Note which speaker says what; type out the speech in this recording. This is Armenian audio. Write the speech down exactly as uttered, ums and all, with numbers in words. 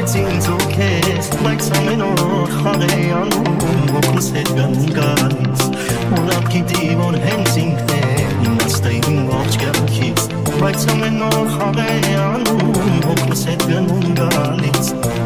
Speaker 1: ինձ ու քեզ, բայց ամեն օր խաղ է անում, հոգուս հետ գնում գալիս, ու լավ գիտի, որ հենց ինքն է իմաստ է իմ ողջ կյանքից, բայց ամեն օր խաղ է անում, հոգուս հետ գնում գալիս